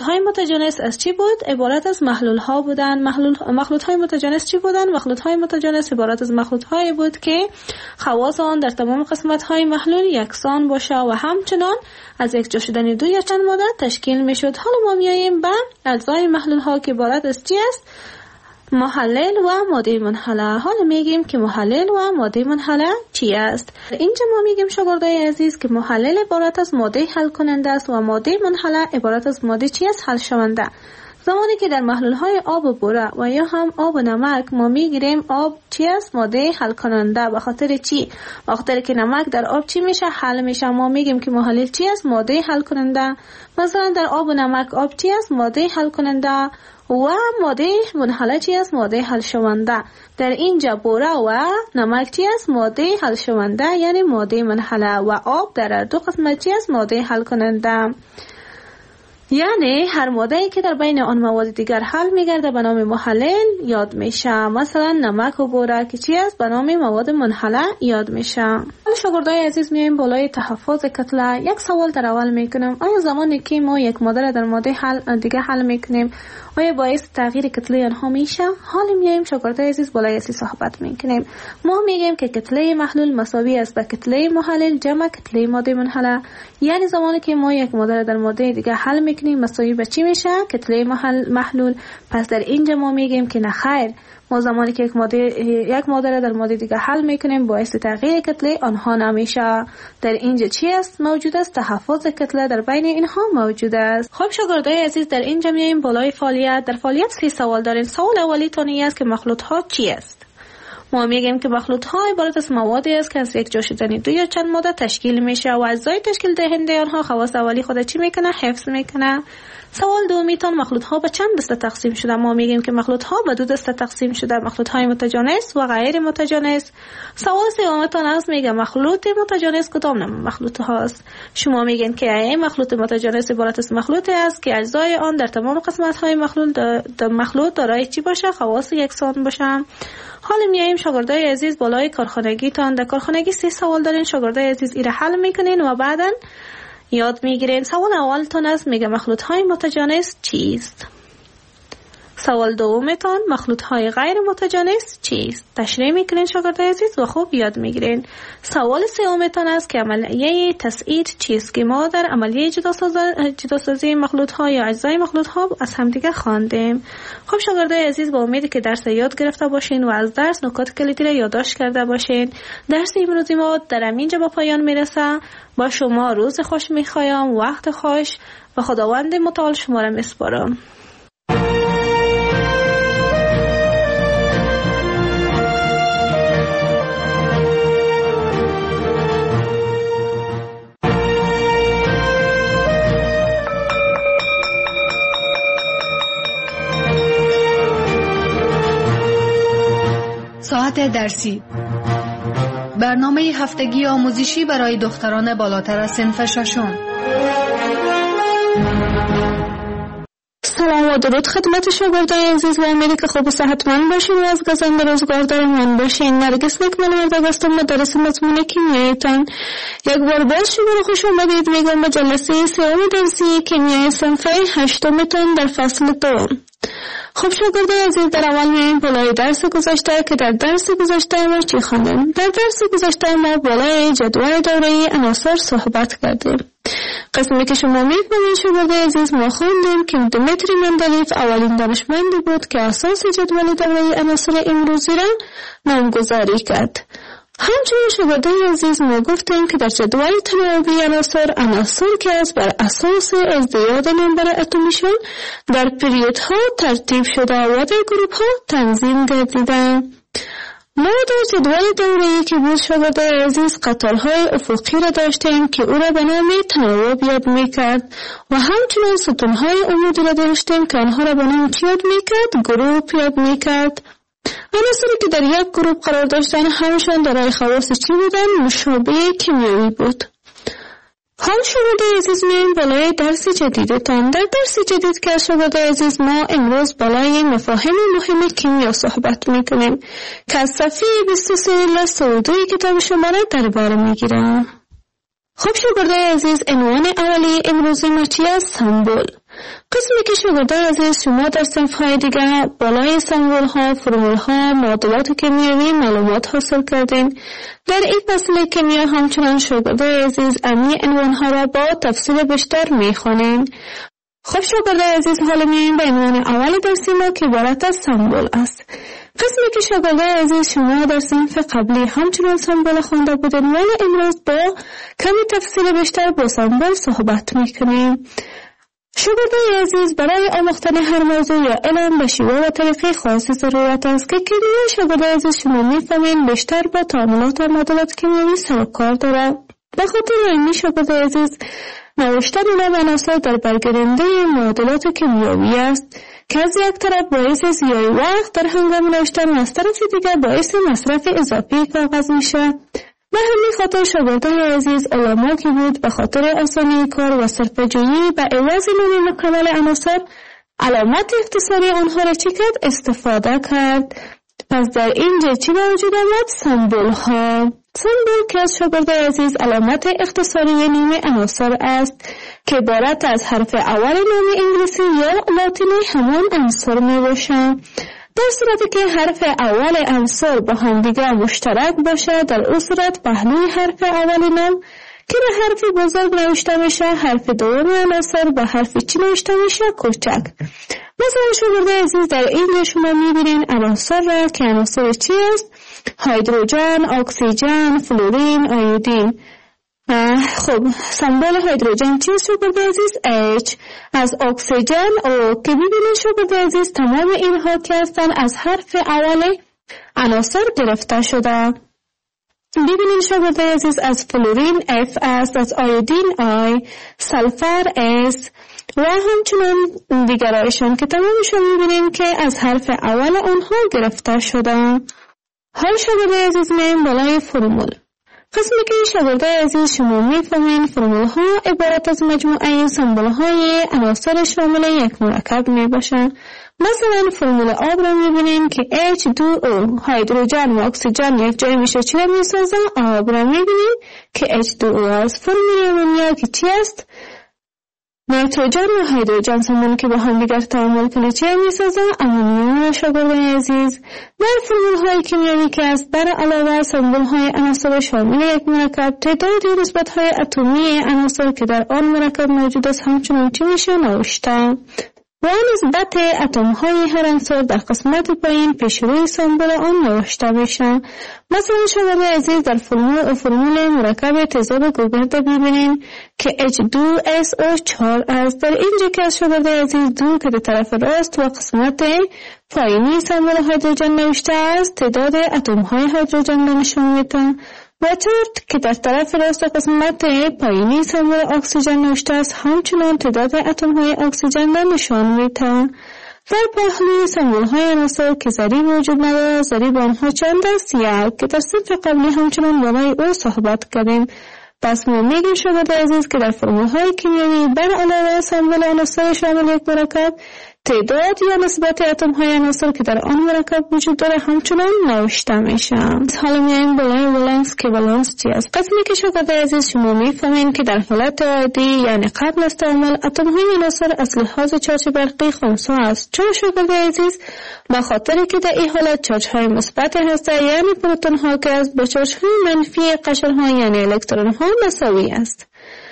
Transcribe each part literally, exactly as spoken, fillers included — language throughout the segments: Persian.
های متجانس از چی بود؟ عبارت از محلول ها بودن. محلول مخلوط های متجانس چی بودن؟ مخلوط های متجانس عبارت از مخلوط هایی بود که خواص آن در تمام قسمت های محلول یکسان باشه و همچنان از یک جا شدن دو یا چند ماده تشکیل می شد. حالا ما میاییم به اجزای محلول ها که عبارت از چی است؟ محلل و ماده منحله. حالا میگیم که محلل و ماده منحله چی است؟ اینجا ما میگیم شاگردای عزیز که محلل عبارت از ماده حل کننده است و ماده منحله عبارت از ماده چی است؟ حل شونده. زمانی که در محلول های آب و بوره و یا هم آب و نمک ما میگیریم آب چی است؟ ماده حل کننده. به خاطر چی؟ به خاطر که نمک در آب چی میشه؟ حل میشه. ما میگیم که محلل چی است؟ ماده حل کننده. مثلا در آب و نمک آب چی است؟ ماده حل کننده و ماده منحله چی است؟ ماده حل شونده. در اینجا بوره و نمک چی است؟ ماده حل شونده یعنی ماده منحله و آب در دو قسمت چی است؟ ماده حل کننده. یعنی هر ماده‌ای که در بین آن مواد دیگر حل می‌گرده به نام محلل یاد میشه. مثلا نمک و بوره که چی است؟ به نام مواد منحله یاد میشه. حالا شاگردای عزیز میایم بالای تحفظ کتله. یک سوال در اول میکنم، آیا زمانی که ما یک ماده را در ماده حل دیگه حل میکنیم آیا باعث تغییر کتله آنها میشه؟ حالا میایم شاگردای عزیز بالای اسی صحبت میکنیم. ما میگیم که کتله محلول مساوی است به کتله محلل جمع کتله ماده منحله. یعنی زمانی که ما یک ماده را در ماده دیگه حل میکنیم مساوی به چی میشه؟ کتله محلول. پس در اینجا ما میگیم که نه خیر، ما زمانی که یک ماده یک ماده را در ماده دیگه حل میکنیم باعث تغییر کتله آنها نمیشه. در اینجا چی است موجود است؟ تحفظ کتله در بین اینها موجود است. خب شاگردای عزیز در اینجا میایم بالای فعالیت. در فعالیت سه سوال داریم. سوال اولی تانی است که مخلوط ها چی است؟ ما میگیم که مخلوط ها عبارت از موادی است که از یک جا شدن دو یا چند ماده تشکیل میشه و اجزای تشکیل دهنده آنها خواص اولی خود چی میکنه؟ حفظ میکنه. سوال دومی تان مخلوط ها به چند دسته تقسیم شده؟ ما میگیم که مخلوط ها به دو دسته تقسیم شده، مخلوط های متجانس و غیر متجانس. سوال سوم تان از میگه مخلوط متجانس کدام نوع مخلوط هاست؟ شما میگین که این مخلوط متجانس عبارت از مخلوطی است که اجزای آن در تمام قسمت های مخلوط در مخلوط دارای چی باشه؟ خواص یکسان باشه. حالا میایم شاگردای عزیز بالای کارخانگی تان. در کارخانگی سه سوال دارین شاگردای عزیز، ایره حل میکنین و بعداً یاد میگیرین. سوال اولتون است میگه مخلوط های متجانس چیست؟ سوال دومتون مخلوط های غیر متجانس چیست؟ تشریح میکنین شاگردای عزیز و خوب یاد میگیرین. سوال سومتون است که عملیه تسعید چیست که ما در عملیه جداسازی مخلوط ها یا اجزای مخلوط ها از همدیگه خواندیم. خب شاگردای عزیز با امیدی که درس یاد گرفته باشین و از درس نکات کلیدی را یادداشت کرده باشین. درس امروزی ما در همینجا به پایان میرسه. با شما روز خوش میخوایم، وقت خوش و خداوند متعال شما را میسپارم. ساعت درسی، برنامه هفتگی آموزشی برای دختران بالاتر از صنف ششم. سلام و درود خدمت شاگردان عزیز و امیدی که خوب و صحتمند باشین و از گزند روزگار دارین باشین. نرگس نکمل ورده هستم مدرس مضمون کیمیایتان. یک بار باز شما رو خوش اومدید میگم به جلسه سوم درسی کیمیای صنف هشتمتون در فصل دو. خب شاگردان عزیز در اول میایم بالای درس گذشته که در درس گذشته ما چی خواندیم؟ در درس گذشته ما بالای جدول دوره‌ای عناصر صحبت کردیم. قسمی که شما می‌بینید شاگردان عزیز ما خوندیم که دمیتری مندلیف اولین دانشمندی بود که اساس جدول دوره‌ای عناصر امروزی را نامگذاری کرد. همچنین شاگردان عزیز ما گفتیم که در جدول تناوبی عناصر عناصر که از بر اساس ازدیاد نمبر اتمیشون در پریودها ترتیب شده و در گروپ‌ها تنظیم گردیدند. ما در جدول دوره‌ای که بود شاگردان عزیز قطارهای افقی را داشتیم که او را به نام تناوب یاد می‌کرد و همچنین ستونهای عمودی را داشتیم که آنها را به نام چی یاد می‌کرد؟ گروپ یاد می‌کرد. عناصری که در یک گروپ قرار داشتن همشان دارای خواص چی بودن؟ مشابه کیمیایی بود. حال شاگردان عزیز میایم بالای درس جدیدتان. در درس جدید که شاگردان عزیز ما امروز بالای مفاهیم مهم کیمیا صحبت میکنیم که از صفحه بیست و سه الی سی و دو کتاب شما را در بر میگیرم. خب شاگردان عزیز عنوان اولی امروزی ما چی است؟ سمبل. قسمی که شاگردان عزیز شما در صنف‌های دیگر بالای سمبول‌ها، فرمول‌ها، معادلات کیمیایی معلومات حاصل کردین. در این فصل کیمیا همچنان شاگردان عزیز امی عنوان‌ها را با تفصیل بیشتر می‌خوانیم. خب شاگردان عزیز حالا میایم به عنوان اول درسی ما که عبارت از سمبول است. قسمی که شاگردان عزیز شما در صنف قبلی همچنان سمبول خوانده بودین ولی امروز با کمی تفصیل بیشتر با سمبول صحبت میکنیم. شاگردان عزیز برای آموختن هر موضوع یا علم به شیوه و طریقه خاصی ضرورت است که کیمیا شاگردان عزیز شما میفهمین بیشتر با تعاملات و معادلات کیمیایی سر و کار دارد. به خاطر این شاگردان عزیز نوشتن علم عناصر در برگیرنده معادلات کیمیایی است که از یک طرف باعث ضیاع وقت در هنگام نوشتن و از طرف دیگر باعث مصرف اضافی کاغذ میشه. به همین خاطر شاگردان عزیز علما که بود به خاطر آسانی کار و صرفه‌جویی به عوض نام مکمل عناصر علامت اختصاری آنها را چی کرد؟ استفاده کرد. پس در اینجا چی به وجود آمد؟ سمبول ها. سمبول که از شاگردان عزیز علامت اختصاری نام عناصر است که عبارت از حرف اول نام انگلیسی یا لاتینی همان عنصر می باشد. در صورتی که حرف اول عنصر با هم دیگر مشترک باشه در اون صورت پهلوی حرف اول نام که به حرف بزرگ نوشته میشه، حرف دوم عنصر با حرف چی نوشته میشه؟ کوچک. مثلا شاگردان عزیز در اینجا شما میبینین عناصر را که عناصر چی است؟ هیدروژن، اکسیژن، فلورین، آیودین. خب سمبول هیدروژن چیست شاگردان عزیز؟ H. از اکسیژن او که ببینید شاگردان عزیز تمام اینها که هستن از حرف اول عناصر گرفته شده. ببینید شاگردان عزیز از فلورین F است، از آیودین I، سلفر S و همچنان دیگرایشان که تمامشون میبینیم که از حرف اول اونها گرفته شده. حال شاگردان عزیز میم بالای فرمول. قسمی که شاگردان عزیز شما میفهمین فرمول ها عبارت از مجموعه سمبول های عناصر شامل یک مرکب می باشند. مثلا فرمول آب را میبینین که اچ دو او هیدروژن و اکسیژن یک جای میشه چی را میسازن؟ آب را میبینین که اچ دو او است. فرمول امونیا که چی است؟ نیتروژن و هیدروژن سمون که با هم دیگر تعامل کنه چی میسازن؟ امونیوم. شاگردان عزیز در فرمول های کیمیایی که است بر علاوه سمبول های عناصر شامل یک مرکب تعداد و نسبت های اتمی عناصر که در آن مرکب موجود است همچنان چی میشه نوشته و نسبت اتم های هر عنصر در قسمت پایین پیش روی سمبول آن نوشته میشه. مثلا شاگردان عزیز در فرمول فرمول مرکب تیزاب گوگرد ببینیم که اچ دو اس او چهار است. در اینجا که از شاگردان عزیز دو که در طرف راست و قسمت پایینی سمبول هیدروژن نوشته است تعداد اتم های هیدروژن را نشان میده و چرت که در طرف راست و قسمت پایینی سمبول اکسیژن نوشته است همچنان تعداد اتم های اکسیژن را نشان میده. در پهلوی سمبول های عناصر که ضریب وجود ندارد ضریب آنها چند است؟ یک که در صنف قبلی همچنان بالای او صحبت کردیم. پس ما میگیم شاگردان عزیز که در فرمول های کیمیایی بر علاوه سمبول عناصر شامل یک مرکب تعداد یا نسبت اتم های عناصر که در آن مرکب وجود داره همچنان نوشته میشه. حالا میایم بالای ولانس که ولانس چی است؟ قسمی که شاگردان عزیز شما میفهمین که در حالت عادی یعنی قبل از تعامل اتم های عناصر از لحاظ چارج برقی خنثی است. چرا شاگردان عزیز؟ به خاطر که در این حالت چارج های مثبت هسته یعنی پروتون ها که از با چارج های منفی قشر ها یعنی الکترون ها مساوی است.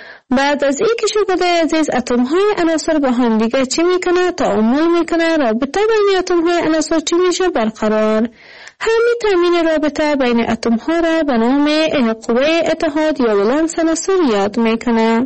بعد از این که شاگردان عزیز اتم های عناصر با هم دیگه چی میکنه؟ تعامل میکنه. رابطه بین اتم های عناصر چی میشه؟ برقرار. همین تامین رابطه بین اتم ها را به نام قوه اتحاد یا ولانس عناصر یاد میکنه.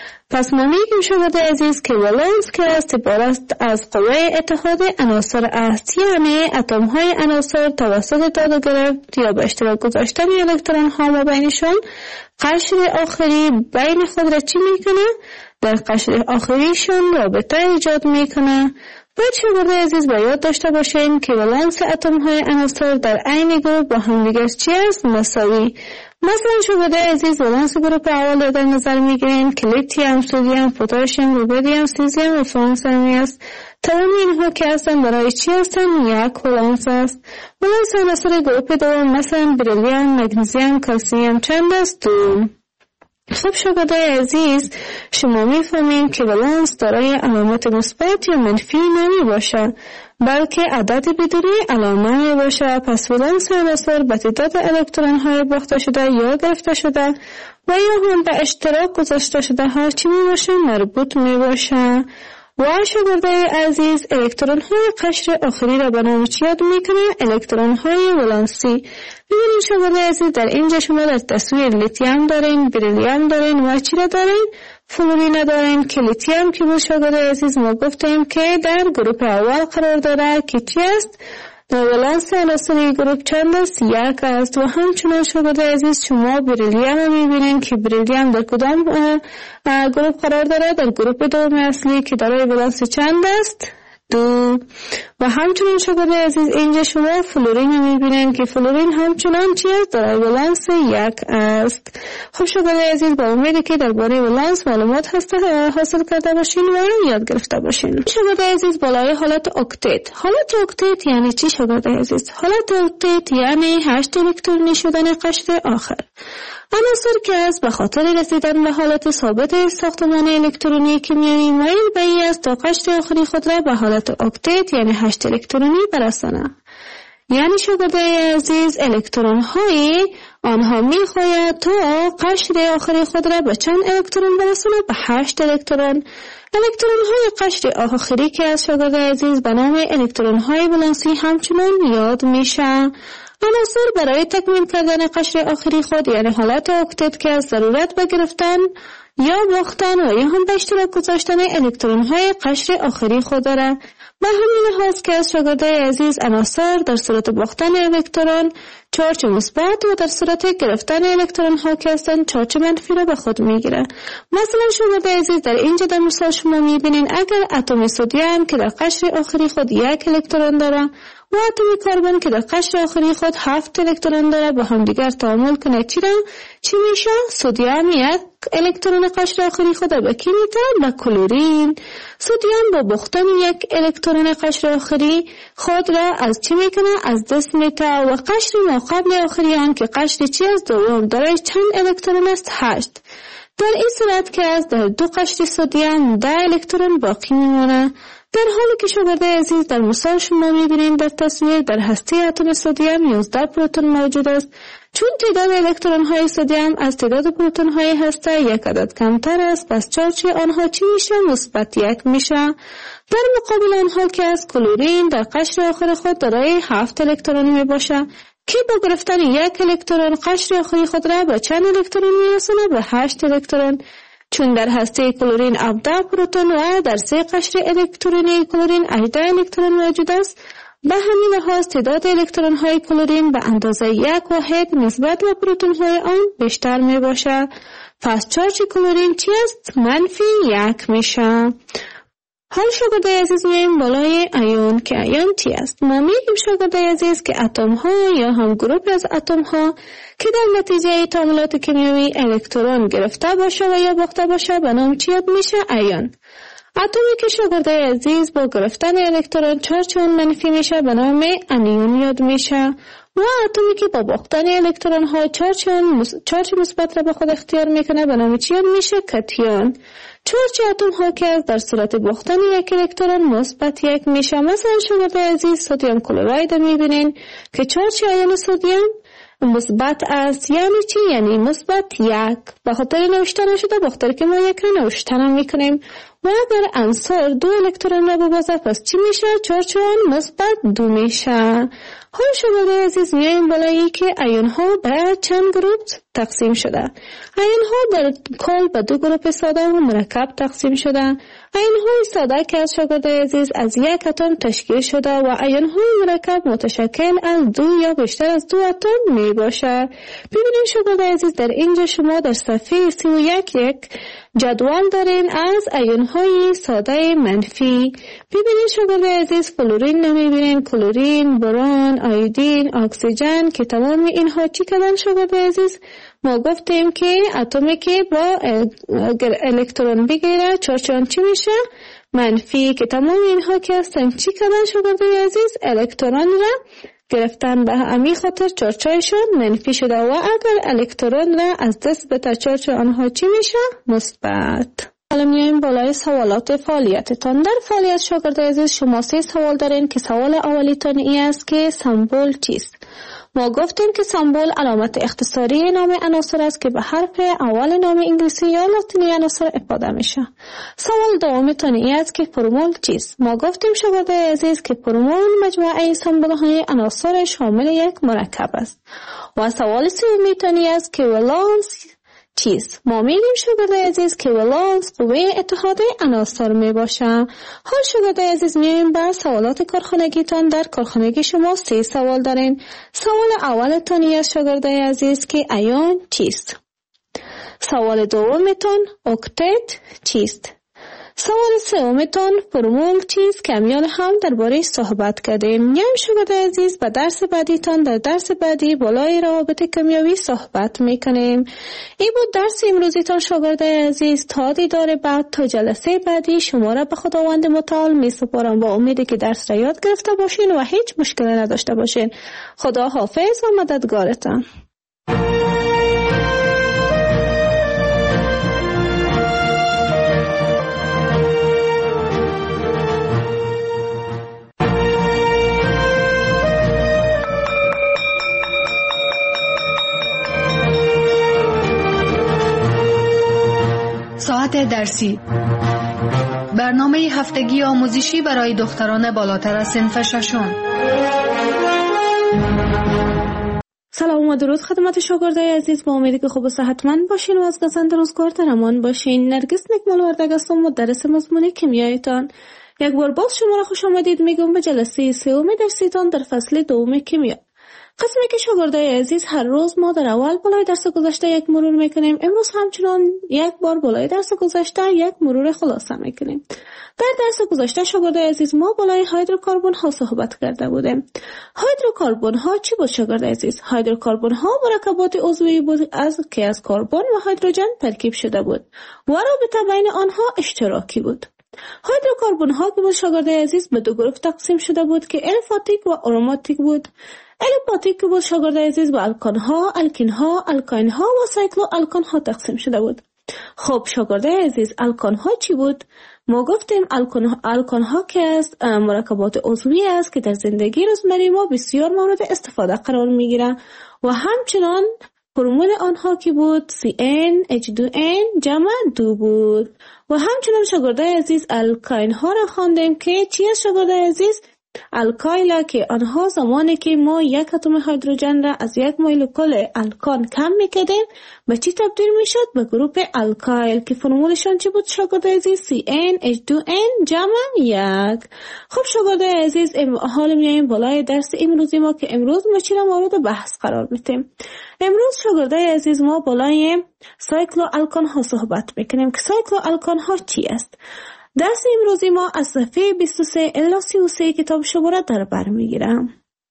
پس ما میگیم شاگردان عزیز که ولانس که است عبارت از قوه اتحاد عناصر است، یعنی اتم های عناصر توسط داد و گرفت یا به اشتراک گذاشتن الکترون ها و بینشان قشر آخری بین خود را چی میکنه؟ در قشر آخریشون رابطه ایجاد میکنه. باید شاگردان عزیز با یاد داشته باشیم که ولانس اتم های عناصر در عین گروه با هم دیگر چی است؟ مساوی. مثلا شاگردان عزیز ولانس گروه اول در نظر میگیریم که لیتیوم، سدیم، پتاسیم، روبیدیم، سیزیم و فرانسمی است. تمام اینها که هستن برای چی هستن؟ یک ولانس است. ولانس عناصر گروه دوم مثلا بریلیوم، مگنیزیم، کلسیم چند است؟ دو. خب شاگردای عزیز، شما میفهمین که ولانس دارای علامت مثبت یا منفی نمی باشه، بلکه عدد بدون علامه می باشه. پس ولانس عناصر به تعداد الکترون های باخته شده یا گرفته شده و یا هم به اشتراک گذاشته شده ها چی می باشه؟ مربوط می باشه. و شاگردای عزیز، الکترون های قشر آخری را به نام چی یاد میکنه؟ الکترون های ولانسی. ببینید شاگردای عزیز، در اینجا شما در تصویر لیتیوم دارین، بریلیوم دارین و چی را دارین؟ فلورین دارین که لیتیوم که بود شاگردای عزیز ما گفتیم که در گروه اول قرار داره که چی است؟ ولانس عناصری گروه چند است؟ یک است. و همچنان شاگردای عزیز شما بریلیوم میبینین که بریلیوم در کدام گروه قرار داره؟ در گروه دوم اصلی که دارای ولانس چند است؟ دو. و همچنان شاگردای عزیز اینجا شما فلورین میبینین که فلورین همچنان چی است؟ دارای ولانس یک است. خب شاگردای عزیز، با امیدی که درباره ولانس معلومات حاصل کرده باشین و یاد گرفته باشین. شاگردای عزیز، بالای حالت اکتت. حالت اکتت یعنی چی شاگردای عزیز؟ حالت اکتت یعنی هشت الکترونی شدن قشر آخر. عناصر که از به خاطر رسیدن به حالت ثابت ساختمان الکترونی کیمیایی میل به این است تا قشر آخری خود را به حالت اکتت یعنی هشت الکترونی برسانه. یعنی شاگردای عزیز، الکترون های آنها میخواهد تا قشر آخری خود را به چند الکترون برسانه؟ به هشت الکترون. الکترون های قشر آخری که از شاگردای عزیز به نام الکترون های ولانسی همچنان یاد میشه. عناصر برای تکمیل کردن قشر آخری خود یعنی حالت اکتت که از ضرورت به گرفتن یا باختن و یا هم به اشتراک گذاشتن الکترون های قشر آخری خود داره. به همین لحاظ که از شاگردای عزیز عناصر در صورت باختن الکترون چارج مثبت و در صورت گرفتن الکترون ها که هستن چارج منفی را به خود میگیره. مثلا شاگردای عزیز، در اینجا در مثال شما میبینین اگر اتم سدیم که در قشر آخری خود یک الکترون داره و اتم کربن که در قشر آخری خود هفت الکترون داره با هم دیگر تعامل کنه چی را؟ چی میشه؟ سدیم یک الکترون قشر آخری خود به کی میده؟ به کلورین. سدیم با باختن یک الکترون قشر آخری خود را از چی میکنه؟ از دست میده. و قشر ما قبل آخری آن که قشر چی از دوم داره چند الکترون است؟ هشت. در این صورت که از در دو قشر سدیم ده الکترون باقی میمونه. در حالی که شاگردای عزیز در مثال شما میبینید در تصویر در هسته اتم سدیم یازده پروتون موجود است. چون تعداد الکترون های سدیم از تعداد پروتون های هسته یک عدد کمتر است، پس چارج آنها چی میشه؟ مثبت یک میشه. در مقابل آنها که از کلورین در قشر آخر خود دارای هفت الکترون میباشه که با گرفتن یک الکترون قشر آخری خود را به چند الکترون میرسونه؟ به هشت الکترون. چون در هسته کلورین هفده پروتون و در سه قشر الکترونی کلورین هجده الکترون موجود است، به همین لحاظ تعداد الکترون های کلورین به اندازه یک واحد نسبت به پروتون های آن بیشتر می باشه. پس چارج کلورین چی است؟ منفی یک میشه. حال شاگردای عزیز میایم بالای ایون که ایون چی است؟ ما میگیم شاگردای عزیز که اتم ها یا هم گروه از اتم ها که در نتیجه تعاملات کیمیایی الکترون گرفته باشه و یا باخته باشه به نام چی یاد میشه؟ ایون. اتمی که شاگردای عزیز با گرفتن الکترون چارج اون منفی میشه به نام انیون یاد میشه. و اتمی که با باختن الکترون ها چارج چارج مثبت را به خود اختیار میکنه به نام چی یاد میشه؟ کاتیون. چارج اتم ها که در صورت باختن یک الکترون مثبت یک میشه. مثلا شاگردای عزیز سدیم کلراید میبینین که چارج ایون سدیم مثبت است. یعنی چی؟ یعنی مثبت یک. به خاطر نوشتن شده به خاطر که ما یک را نوشتن میکنیم. و اگر عنصر دو الکترون را ببازه پس چی میشه؟ چارج آن مثبت دو میشه. حال شاگردای عزیز میایم بالایی که ایون ها به چند گروه تقسیم شده. ایون ها در کل به دو گروه ساده و مرکب تقسیم شده. ایون های ساده که از شاگردای عزیز از یک اتم تشکیل شده و ایون های مرکب متشکل از دو یا بیشتر از دو اتم می باشه. ببینید شاگردای عزیز در اینجا شما در صفحه سی و یک یک جدول دارین از ایون های ساده منفی. ببینید شاگردای عزیز فلورین نمیبینین، کلورین، برون، آیودین، اکسیژن که تمام اینها چی کردن شاگردای عزیز؟ ما گفتیم که اتمی که با الکترون بگیره چارج آن چی میشه؟ منفی. که تمام اینها که هستن چی کردن شاگردای عزیز؟ الکترون را گرفتن به همین خاطر چارجشان منفی شده و اگر الکترون را از دست بده چارج آنها چی میشه؟ مثبت. حالا میایم بالای سوالات فعالیتتان. در فعالیت شاگرد عزیز شما سه سوال دارین که سوال اولیتان این است که سمبل چیست؟ ما گفتیم که سمبل علامت اختصاری نام عناصر است که به حرف اول نام انگلیسی یا لاتینی عناصر افاده میشه. سوال دومتان این است که فرمول چیست؟ ما گفتیم شاگرد عزیز که فرمول مجموعه سمبل های عناصر شامل یک مرکب است. و سوال سومیتان این است که ولانس چیست؟ ما میگیم شاگرد عزیز که ولانس قوه اتحاد عناصر می باشه. حال شاگرد عزیز میایم بر سوالات کارخانگیتان. در کارخانگی شما سه سوال دارین. سوال اولتان است شاگرد عزیز که ایون چیست؟ سوال دومتان اکتت چیست؟ سوال سومتان فرمول چیست که میان هم درباره صحبت کردیم. میایم شاگرد عزیز به درس بعدیتان در درس بعدی بالای روابط کیمیایی صحبت میکنیم. این بود درس امروزیتان شاگرد عزیز. تا دیدار بعد، تا جلسه بعدی شما را به خداوند متعال میسپارم با امیدی که درس را یاد گرفته باشین و هیچ مشکلی نداشته باشین. خدا حافظ و مددگارتان. ساعت درسی، برنامه هفتگی آموزشی برای دختران بالاتر از صنف ششم. سلام و درود خدمت شاگردای عزیز. با امیدی که خوب و صحتمند باشین و از گزند روزگار در امان باشین. نرگس نکمال وردگ هستم، مدرس مضمون کیمیایتان. یک بار باز شما را خوش آمدید میگم به جلسه سوم درسیتان در فصل دوم کیمیا. قسمی که شاگردای عزیز هر روز ما در اول بالای درس گذشته یک مرور میکنیم. امروز همچنان یک بار بالای درس گذشته یک مرور خلاصه میکنیم. در درس گذشته شاگردای عزیز ما بالای هیدروکربن ها صحبت کرده بودیم. هیدروکربن ها چی بود شاگردای عزیز؟ هیدروکربن ها مرکبات عضوی بود از که از کربن و هیدروژن ترکیب شده بود و رابطه بین آنها اشتراکی بود. هیدروکربن ها که بود شاگردای عزیز به دو گروه تقسیم شده بود که الفاتیک و آروماتیک بود. الفاتیک که بود شاگردای عزیز به الکان ها، الکین ها، الکاین ها و سایکلو الکان ها تقسیم شده بود. خب شاگردای عزیز الکان ها چی بود؟ ما گفتیم الکان, الکان ها که است مرکبات عضوی است که در زندگی روزمره ما بسیار مورد استفاده قرار می گیرند و همچنان فرمول آنها که بود سی ان اچ دو ان جمع دو بود. و همچنان شاگردای عزیز الکاین ها را خواندیم که چی است شاگردای عزیز؟ الکایل که آنها زمانی که ما یک اتم هیدروژن را از یک مولکول الکان کم میکردیم به چی تبدیل میشد؟ به گروپ الکایل که فرمولشان چی بود شاگردای عزیز؟ سی ان اچ دو ان جمع یک. خب شاگردای عزیز حال میایم بالای درس امروزی ما که امروز ما چی را مورد بحث قرار میدیم. امروز شاگردای عزیز ما بالای سایکلو الکان ها صحبت میکنیم که سایکلو الکان ها چی است. درس امروزی ما از صفحه بیست و سه الی سی و سه کتاب شما را در بر میگیرم.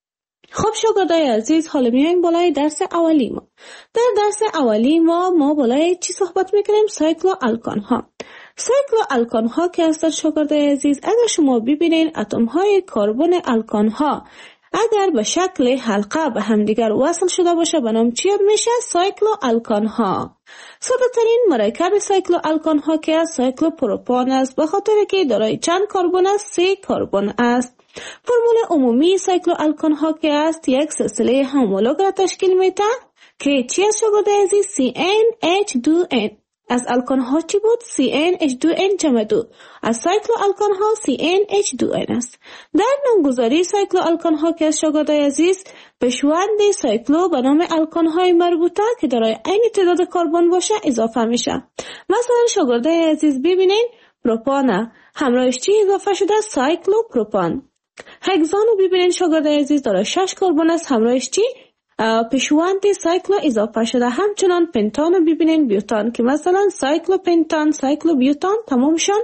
خب شاگردای عزیز حالا میایم بالای درس اولی ما. در درس اولی ما ما بالای چی صحبت میکنیم؟ سایکلو الکان ها. سایکلو الکان ها که هستند شاگردای عزیز، اگر شما ببینین اتم های کربن الکان ها اگر به شکل حلقه به همدیگر وصل شده باشه به نام چی میشه؟ سایکلو الکان ها. ساده ترین مرکب سایکلو الکان ها که از سایکلو پروپان است به خاطر که دارای چند کربن است؟ سه کربن است. فرمول عمومی سایکلو الکان ها که است یک سلسله همولوگ را تشکیل میده که چی است شاگردای عزیز؟ سی ان اچ دو ان. از الکان ها چی بود؟ سی ان اچ دو ان جمع دو. از سایکلو الکان ها سی ان اچ دو ان است. در نامگذاری سایکلو الکان ها که از شاگردای عزیز پیشوند سایکلو به نام الکان های مربوطه که دارای عین تعداد کربن باشه اضافه میشه. مثلا شاگردای عزیز ببینین پروپان همراهش چی اضافه شده؟ سایکلو پروپان. هگزان رو ببینین شاگردای عزیز دارای شش کربن است، همراهش چی؟ پیشوند سایکلو اضافه شده. همچنان پنتان رو ببینین بیوتان که مثلا سایکلو پنتان، سایکلو بیوتان تمامشان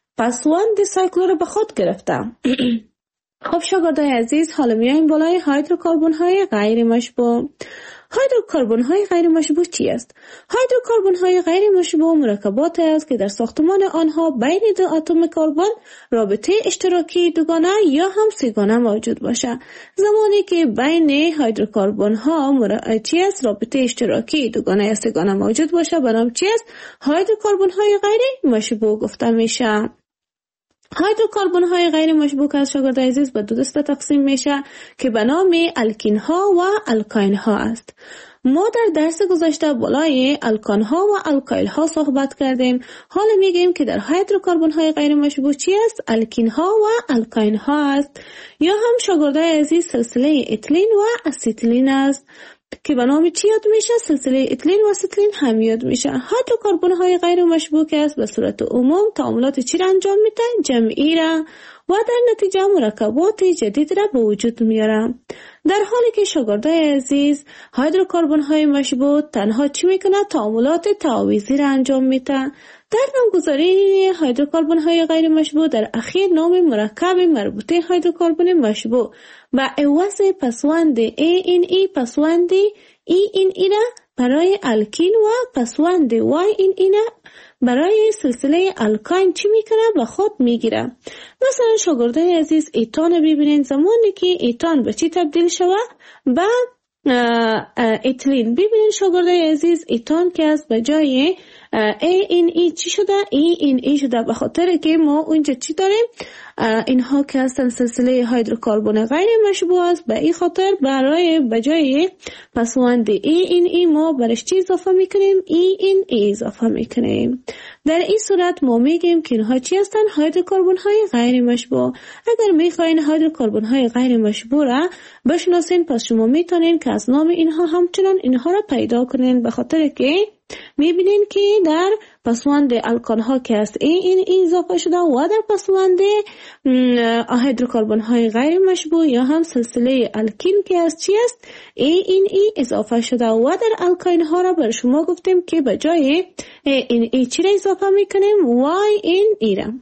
پسوند سایکلو رو به خود گرفتم. خب شاگردای عزیز حالا میایم بالای هیدروکربن های غیر مشبوع. هیدروکربن های غیر مشبوع چی است؟ هیدروکربن های غیر مشبوع مرکبات است که در ساختمان آنها بین دو اتم کربن رابطه اشتراکی دوگانه یا هم سه‌گانه موجود باشد. زمانی که بین هیدروکربن ها مر... چی است رابطه اشتراکی دوگانه یا سه‌گانه موجود باشه به نام چی است؟ هیدروکربن های غیر مشبوع گفته میشه. هیدروکربن های غیر مشبوع از شاگرد عزیز به دو دسته تقسیم میشه که به نام الکین ها و الکاین ها است. ما در درس گذشته بالای الکان ها و الکایل ها صحبت کردیم. حالا میگیم که در هیدروکربن های غیر مشبوع چی است؟ الکین ها و الکاین ها است یا هم شاگرد عزیز سلسله اتیلین و اسیتیلین است که به نام چی یاد میشه؟ سلسله اتیلین و اسیتیلین هم یاد میشه. هیدروکربن های غیر مشبوع است به صورت عموم تعاملات چی را انجام میده؟ جمعی را و در نتیجه مرکبات جدید را به وجود میاره. در حالی که شاگردای عزیز هیدروکربن های مشبوع تنها چی میکنه؟ تعاملات تعاویزی را انجام میده. در نامگذاری هیدروکربن های غیر مشبوع در اخیر نام مرکب مربوطه هیدروکربن مشبوع با عوض پسوند ای ان ای پسوند ای ان ای را برای الکین و پسوند وای ان ای را برای سلسله الکاین چی میکنه؟ به خود میگیره. مثلا شاگردای عزیز ایتان ببینید، زمانی که ایتان به چی تبدیل شود؟ به اتیلین. ببینید شاگردای عزیز ایتان که از به جای ای این ای چی شده؟ ای این ای شده به خاطر که ما اونجا چی داریم؟ اینها که هستن سلسله هیدروکربن غیر مشبوع است. به این خاطر برای به جای پسوند ای این ای ما برش چی اضافه میکنیم؟ ای این ای اضافه میکنیم. در این صورت ما میگیم که اینها چی هستن؟ هیدروکربن های غیر مشبوع. اگر میخواین هیدروکربن های غیر مشبوع را بشناسین پس شما میتونین که از نام اینها همچنان اینها را پیدا کنین، به خاطر که میبینین که در پسوند الکان ها که است ای این ای اضافه شده و در پسوند هیدروکربن های غیر مشبوع یا هم سلسله الکین که است چی است؟ ای این ای اضافه شده و در الکاین ها را بر شما گفتیم که به جای ای این ای چی را اضافه میکنیم؟ وای این ای را.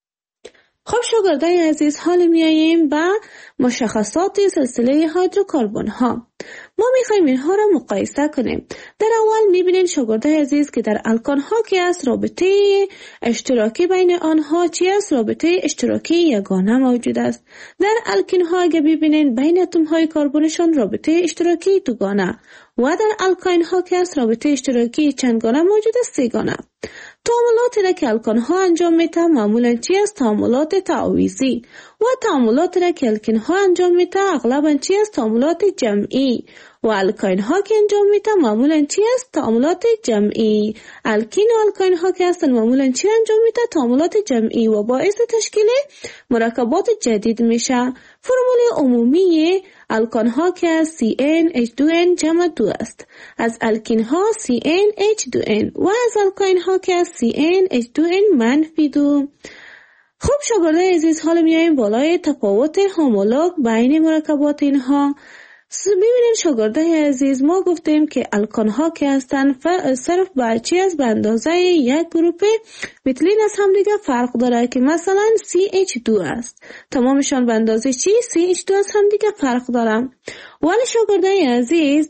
خب شاگردای عزیز حال میاییم به مشخصات سلسله هیدروکربن ها. ما میخوایم اینها را مقایسه کنیم. در اول میبینین شاگردای عزیز که در الکان ها که است رابطه اشتراکی بین آنها چی است؟ رابطه اشتراکی یگانه موجود است. در الکین ها اگه ببینین بین اتم های کربنشان رابطه اشتراکی دوگانه و در الکاین ها که است رابطه اشتراکی چندگانه موجود است؟ سه‌گانه. تعاملاتی را که الکان ها انجام میده معمولا چی است؟ تعاملات تعاویزی و تعاملاتی را که الکین ها انجام میده اغلبا چی است؟ تعاملات جمعی و الکاین ها که انجام میده معمولا چی است؟ تعاملات جمعی. الکین و الکاین ها که هستن معمولا چی انجام میده؟ تعاملات جمعی و باعث تشکیل مرکبات جدید میشه. فرمول عمومی الکان ها که از سی ان اچ دو ان جمع دو است، از الکین ها سی ان اچ دو ان و از الکاین ها که از سی ان اچ دو ان منفی دو. خب شاگردای عزیز حالا میایم بالای تفاوت هومولوگ بین مرکبات اینها. ببینید شاگردای عزیز ما گفتیم که الکان ها که هستن صرف برچی از به اندازه یک گروپ متیلین از هم دیگه فرق داره که مثلا سی اچ دو است، تمامشان به اندازه چی؟ سی اچ دو از هم دیگه فرق داره. ولی شاگردای عزیز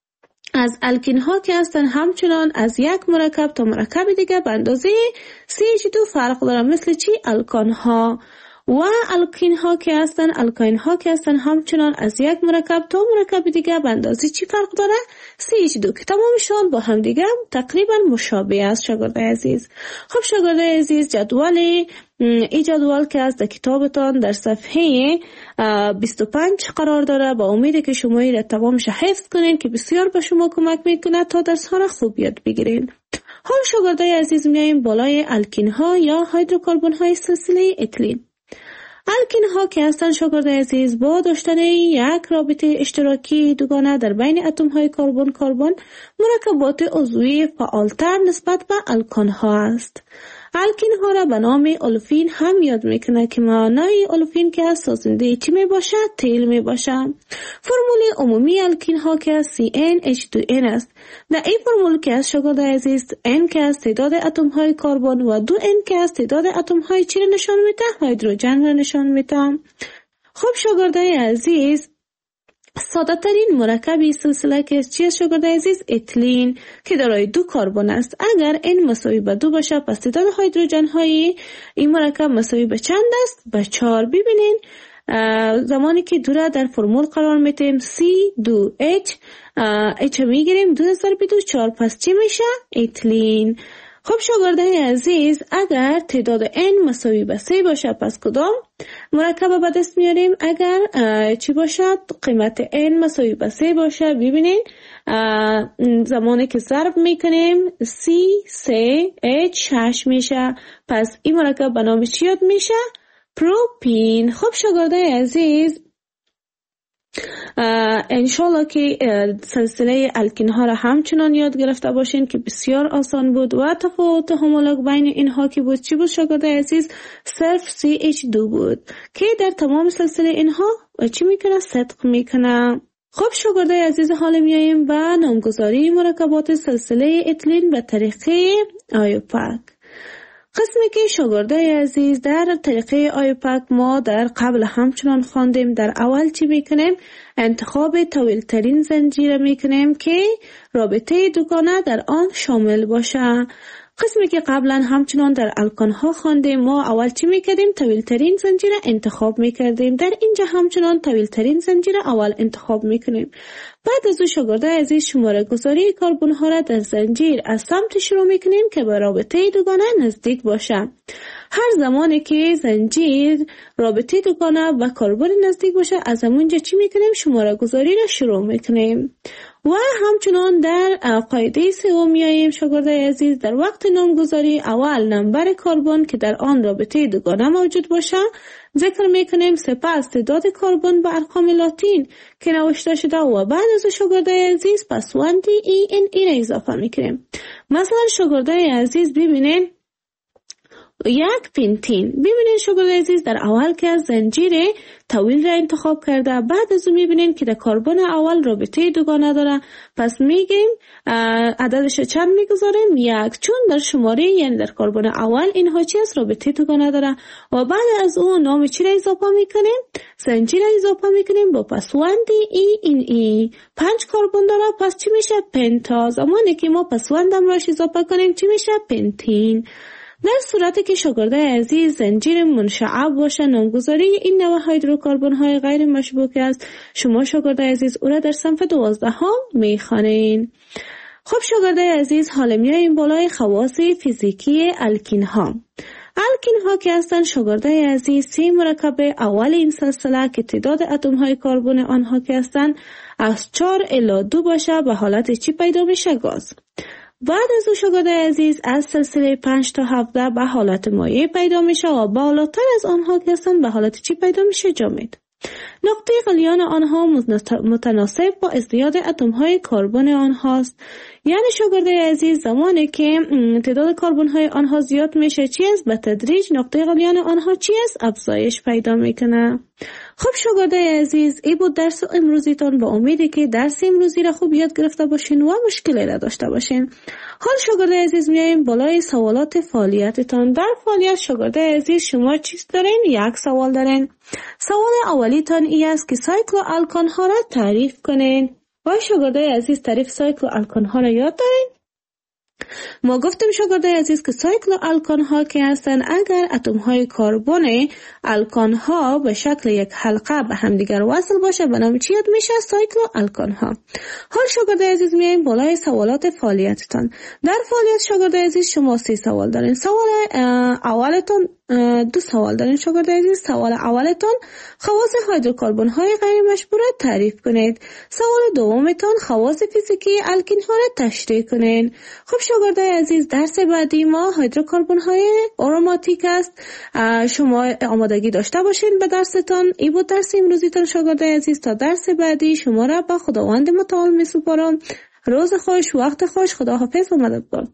از الکین ها که هستن همچنان از یک مرکب تا مرکب دیگه به اندازه سی اچ دو فرق داره، مثل چی؟ الکان ها. و الکین ها که هستن الکاین ها که هستن همچنان از یک مرکب تا مرکب دیگه به اندازه چی فرق داره؟ سی اچ دو که تمامشان با هم دیگه تقریبا مشابه است شاگرد عزیز. خب شاگرد عزیز جدول این جدول که از در کتابتان در صفحه بیست و پنج قرار داره، با امید که شما این را تمامش حفظ کنین که بسیار به شما کمک میکنه تا درس ها را خوب یاد بگیرین. حال شاگردای عزیز میاییم بالای الکین ها یا هیدروکربن های سلسله اتیلین. الکین ها که هستن شاگرد عزیز با داشتن یک رابطه اشتراکی دوگانه در بین اتم های کربن کربن مرکبات عضوی فعالتر نسبت به الکان ها است. الکین ها را به نام اولفین هم یاد میکنه که معنای اولفین که از سازنده چی می باشه؟ تیل می باشه. فرمول عمومی الکین ها که از سی ان اچ دو ان است. در این فرمول که از شاگرد عزیز n که از تعداد اتم های کربن و دو ان که از تعداد اتم های چی را نشان میده؟ هیدروژن را نشان میده. خب شاگردای عزیز ساده ترین مرکب سلسله که چیه شاگرد عزیز؟ اتیلین که دارای دو کربن است. اگر n مساوی به دو باشه پس تعداد هیدروژن های این مرکب مساوی به چند است؟ به چهار. ببینین زمانی که دو را در فرمول قرار میتیم سی دو اچ اچ میگیریم دو ضرب دو چهار پس چی میشه؟ اتیلین. خب شاگردای عزیز اگر تعداد n مساوی به سه باشه پس کدام مرکب به دست میاریم؟ اگر چی باشد؟ قیمت n مساوی به سه باشه. ببینین زمانی که ضرب میکنیم سی سه اچ شش میشه پس این مرکب به نام چی یاد میشه؟ پروپین. خب شاگردای عزیز انشالله که سلسله الکین ها را همچنان یاد گرفته باشین که بسیار آسان بود و تفاوت همولوگ بین اینها که بود چی بود شاگردای عزیز؟ صرف سی اچ دو بود که در تمام سلسله اینها چی میکنه؟ صدق میکنه. خب شاگردای عزیز حالا میاییم به نامگذاری مرکبات سلسله اتیلین به طریقه آیوپاک. قسمی که شاگردای عزیز در طریقه آیوپاک ما در قبل همچنان خواندیم. در اول چی میکنیم؟ انتخاب طویل ترین زنجیر میکنیم که رابطه دوگانه در آن شامل باشه. قسمی که قبلا همچنان در الکان ها خواندیم ما اول چی میکردیم؟ طویل ترین زنجیر انتخاب میکردیم. در اینجا همچنان طویل ترین زنجیر اول انتخاب میکنیم. بعد از او شاگردای عزیز شماره گذاری کربن ها را در زنجیر از سمت شروع میکنیم که به رابطه دوگانه نزدیک باشه. هر زمانی که زنجیر رابطه دوگانه و کربن نزدیک باشه از همونجا چی میکنیم؟ شماره گذاری را شروع میکنیم. و همچنان در قاعده سوم میاییم شاگردای عزیز در وقت نامگذاری اول نمبر کربن که در آن رابطه دوگانه موجود باشه ذکر میکنیم، سپس تعداد کربن به ارقام لاتین که نوشته شده و بعد از شاگردای عزیز پسوند ای ان ای را اضافه میکنیم. مثلا شاگردای عزیز ببینین یک پنتین. ببینین شاگردای عزیز در اول که از زنجیر طویل را انتخاب کرده بعد از اون میبینین که در کربن اول رابطه دوگانه داره پس میگیم عددش چند میگذاریم؟ یک، چون در شماره یعنی در کربن اول اینها چی است؟ رابطه دوگانه داره و بعد از اون نام چی را اضافه میکنیم؟ زنجیر را اضافه میکنیم با پسوند ای این ای. پنج کربن داره پس چی میشه؟ پنتا. زمانی که ما پسوندم راش اضافه کنیم چی میشه؟ پنتین. در صورتی که شاگردای عزیز زنجیر منشعب باشه نامگذاری این نوع هیدروکربن های غیر مشبوک است. شما شاگردای عزیز او را در صنف دوازده ها میخوانین. خب شاگردای عزیز حالا میاییم بالای خواص فیزیکی الکین ها. الکین ها که هستن شاگردای عزیز سه مرکب اول این سلسله که تعداد اتم های کربن آنها که هستن از چهار الی دو باشه به حالت چی پیدا میشه؟ گاز. بعد از او شاگردای عزیز از سلسله پنج تا هفده به حالت مایع پیدا میشه و بالاتر از آنها که هستن به حالت چی پیدا میشه؟ جامد. نقطه غلیان آنها متناسب با ازدیاد اتم های کربن آنهاست. یعنی شاگردای عزیز زمانی که تعداد کربن های آنها زیاد میشه چی است؟ به تدریج نقطه غلیان آنها چی است؟ افزایش پیدا میکنه. خب شاگردای عزیز این بود درس امروزیتان. با امیدی که درس امروزی را خوب یاد گرفته باشین و مشکلی را داشته باشین. حال شاگردای عزیز میاییم بالای سوالات فعالیتتان. در فعالیت شاگردای عزیز شما چیز دارین؟ یک سوال دارین. سوال اولیتان ای است که سایکل الکان ها را تعریف کنین. و شاگردای عزیز تعریف سایکل الکان ها را یاد دارین؟ ما گفتیم شاگردای عزیز که سایکل الکان ها که هستن اگر اتم های کربن الکان ها به شکل یک حلقه به همدیگر وصل باشه به نام چی یاد میشه؟ سایکل الکان ها. حال شاگردای عزیز میایم بالای سوالات فعالیتتان. در فعالیت شاگردای عزیز شما سه سوال دارین. سوال اولتون دو سوال دارین شاگردای عزیز. سوال اولتون خواص هیدروکربن های غیر مشبوع را تعریف کنید. سوال دومتون خواص فیزیکی الکین ها را تشریح کنید. خب شاگردای عزیز درس بعدی ما هیدروکربن های آروماتیک است. شما آمادگی داشته باشین به درستان. ای بود درس امروزیتان شاگردای عزیز. تا درس بعدی شما را به خداوند متعال میسپارم. روز خوش، وقت خوش، خداحافظ و مددگار.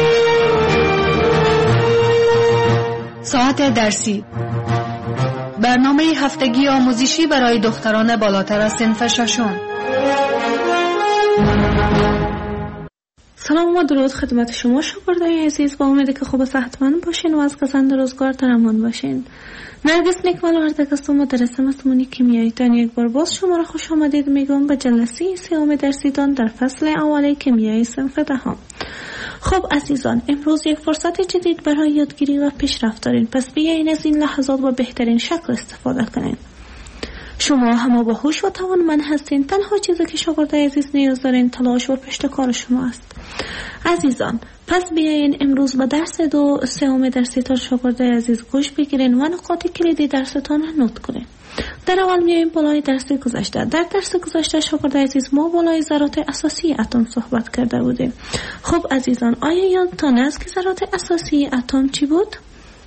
ساعت درسی. برنامه هفتگی آموزشی برای دختران بالاتر از صنف ششم. سلام و درود خدمت شما شاگردای عزیز، با امید که خوب و صحتمند باشین و از گزند روزگار در امان باشین. نرگس نیکمال وردک هستم، مدرس مضمون کیمیایی دان. یک بار باز شما را خوش آمدید میگم به جلسه سوم درسی دان در فصل اول کیمیای صنف دهم. خب عزیزان، امروز یک فرصت جدید برای یادگیری و پیشرفت دارین، پس بیاین از این لحظات با بهترین شکل استفاده کنین. شما همه با هوش و توانمند هستین. تنها چیزی که شاگردای عزیز نیاز دارین تلاش و پشت کار شما است. عزیزان، پس بیاین امروز با درس دو سوم درسی تا شاگردای عزیز گوش بگیرین و نکات کلیدی درستان را نوت کنین. در اول میایم بالای درس گذشته. در درس گذشته شاگردای عزیز ما بالای ذرات اساسی اتم صحبت کرده بودیم. خب عزیزان، آیا یادتان است که ذرات اساسی اتم چی بود؟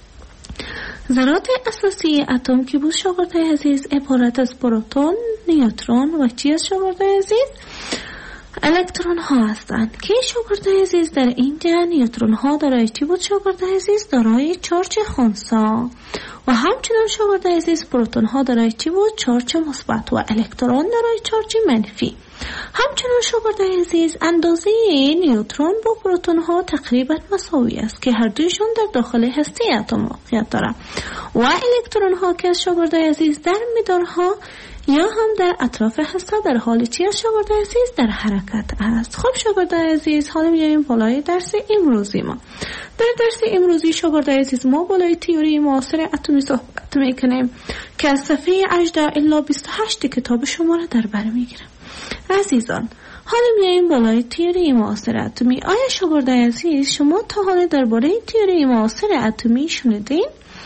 ذرات اساسی اتم که بود شاگردای عزیز عبارت از پروتون، نیوترون و چی از شاگردای عزیز؟ الکترون ها هستند که شاگردای عزیز در اینجا نیوترون ها دارای چی بود شاگردای عزیز؟ دارای چارج خنثی و همچنین شاگردای عزیز پروتون ها دارای چی بود؟ چارج مثبت و الکترون دارای چارج منفی. همچنین شاگردای عزیز اندازه نیوترون با پروتون ها تقریبا مساوی است که هر دویشون در داخل هسته اتم واقعیت دارند و الکترون ها که شاگردای عزیز در مدارها یا هم در اطراف هسته در حال چی از شاگردای عزیز؟ در حرکت است. خب شاگردای عزیز، حالا میایم بالای درس امروزی ما. در درس امروزی شاگردای عزیز ما بالای تئوری معاصر اتمی صحبت میکنیم که از صفحه هجده الی بیست و هشت کتاب شما را در بر میگیرم. عزیزان، حالا میایم بالای تئوری معاصر اتمی. آیا شاگردای عزیز شما تا حالا درباره تئوری معاصر اتمی شنیدین؟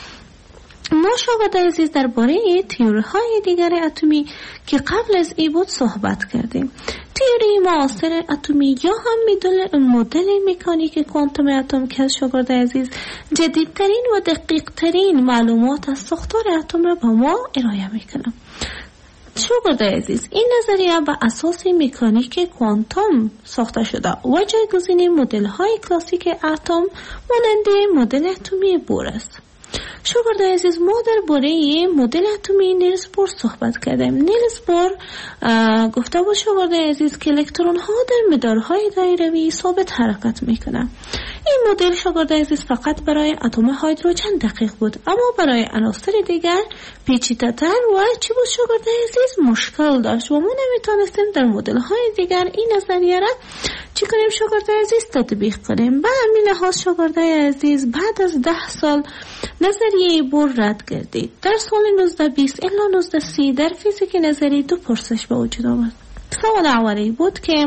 ما شاگردای عزیز درباره تئوری‌های دیگر اتمی که قبل از این بود صحبت کردیم. تئوری معاصر اتمی یا هم مدل مدل مکانیک کوانتوم اتم که از شاگردای عزیز جدیدترین و دقیقترین معلومات از ساختار اتم را به ما ارائه میکنه. شاگردای عزیز، این نظریه بر اساس مکانیک کوانتوم ساخته شده و جایگزین مدل‌های کلاسیک اتم مانند مدل اتمی بور است. شاگردای عزیز، ما درباره مدل اتمی نیلز بور صحبت کردیم. نیلز بور گفته بود شاگردای عزیز که الکترون ها در مدارهای دایروی ثابت حرکت میکنند. این مدل شاگردای عزیز فقط برای اتم هیدروژن دقیق بود، اما برای عناصر دیگر پیچیده‌تر و چی بود شاگردای عزیز؟ مشکل داشت و ما نمیتونستیم در مدل های دیگر این نظریه را چی کنیم شاگردای عزیز؟ تطبیق کنیم. به همین لحاظ شاگردای عزیز بعد از ده سال نظریه بور رد گردید. در سال نوزده بیست الی نوزده سی در فیزیک نظری دو پرسش به وجود آمد. سوال اولی بود که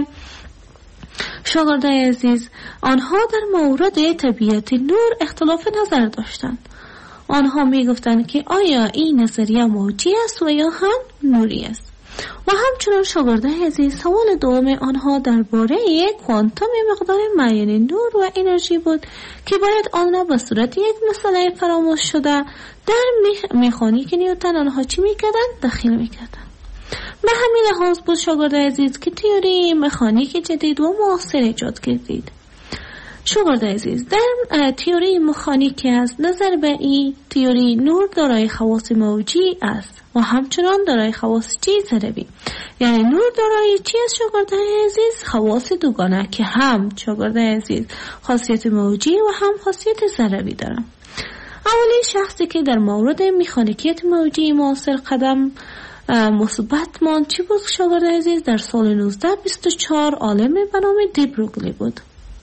شاگردای عزیز آنها در مورد طبیعت نور اختلاف نظر داشتند. آنها می گفتند که آیا این نظریه موجی است و یا هم نوری است. و همچنان شاگردای عزیز سوال دوم آنها درباره کوانتوم مقدار معین نور و انرژی بود که باید آن را به صورت یک مسئله فراموش شده در مکانیک نیوتن آنها چی میکردند؟ دخیل میکردند. به همین لحاظ بود شاگردای عزیز که تئوری مکانیک جدید و معاصر ایجاد کردید. شاگردای عزیز، در تئوری مکانیک از نظر به این تئوری نور دارای خواص موجی است و همچنان دارای خواص چی ضربی. یعنی نور دارای چی است شاگردای عزیز؟ خواص دوگانه که هم شاگردای عزیز خاصیت موجی و هم خاصیت ضربی دارن. اولین شخصی که در مورد مکانیکیت موجی معاصر قدم مثبت مان چی بود شاگردای عزیز؟ در سال نوزده بیست و چهار عالم به نام دی بروگلی بود.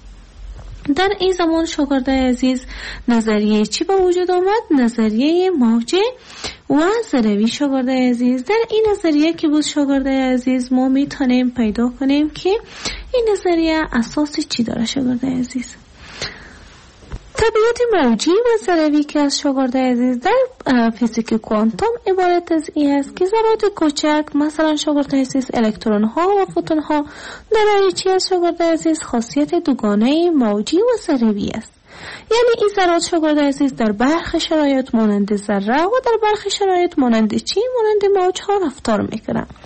در این زمان شاگردای عزیز نظریه چی به وجود آمد؟ نظریه موج و ضربی. شاگردای عزیز، در این نظریه که بود شاگردای عزیز ما میتونیم پیدا کنیم که این نظریه اساس چی داره شاگردای عزیز؟ طبیعت موجی و ضربی که از شاگردای عزیز در فیزیک کوانتوم عبارت از این است که ذرات کوچک مثلا شاگردای عزیز الکترون ها و فوتون ها دارای چی از شاگردای عزیز؟ خاصیت دوگانه موجی و ضربی است. یعنی این ذرات شاگردای عزیز در برخی شرایط مانند ذره و در برخی شرایط مانند چی؟ مانند موج ها رفتار میکنن.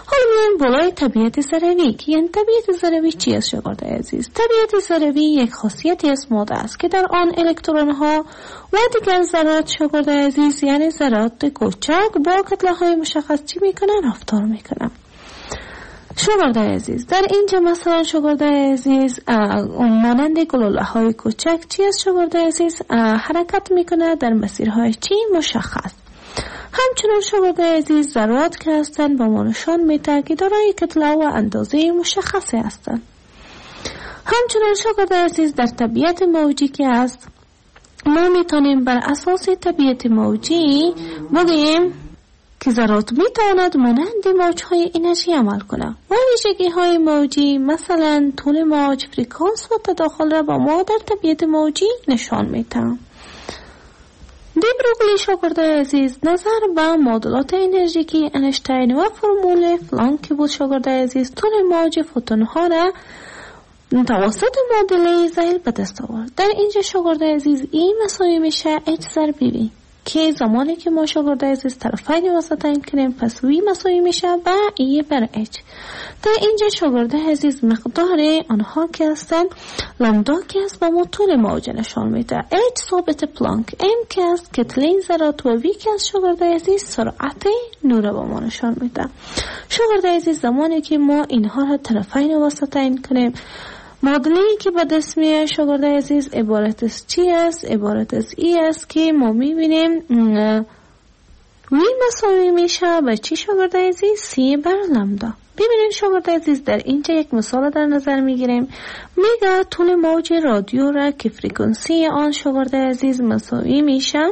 حالا میایم بالای طبیعت ضروی که یعنی طبیعت ضروی چی است شاگرد عزیز؟ طبیعت ضروی یک خاصیتی از ماده است که در آن الکترون ها و دیگر ذرات شاگرد عزیز یعنی ذرات کوچک با کتله های مشخص چی میکنن؟ رفتار میکنن. شاگرد عزیز در اینجا مثلا شاگرد عزیز مانند گلوله های کوچک چی است شاگرد عزیز؟ حرکت میکنه در مسیرهای چی مشخص. همچنان شاگرد عزیز ذرات که هستند با ما نشان میده که دارای کتله و اندازه مشخصی هستند. همچنان شاگرد عزیز در طبیعت موجی که است ما میتونیم بر اساس طبیعت موجی بگیم که ذرات میتواند مانند موجهای انرژی عمل کنه و ویژگی های موجی مثلا طول موج، فرکانس و تداخل را با ما در طبیعت موجی نشان میده. دی بروگلی شاگرد عزیز نظر به معادلات انرژیکی اینشتین و فرمول پلانک بود شاگرد عزیز طول موج فوتون ها را توسط معادله زیل به دست آورد. در اینجا شاگرد عزیز این مساوی میشه اچ ضرب وی که زمانی که ما شاگرد عزیز طرفین وسطین کنیم پس وی مساوی میشه به ای بر اچ. در اینجا شاگرد عزیز مقدار آنها که هستن لامدا که است با ما طول موج نشان میده. اچ ثابت پلانک، ام که است کتله ذرات و وی که است شاگرد عزیز سرعت نور با ما نشان میده. شاگرد عزیز زمانی که ما اینها را طرفین وسطین کنیم معادله‌ای که به دست میاد شاگرد عزیز عبارت از چی است؟ عبارت از ای است که ما میبینیم وی مساوی میشه به چی شاگرد عزیز؟ سی بر لامدا. ببینید شاگرد عزیز در اینجا یک مثال در نظر میگیریم. میگه طول موج رادیو را که فرکانسی آن شاگرد عزیز مساوی میشه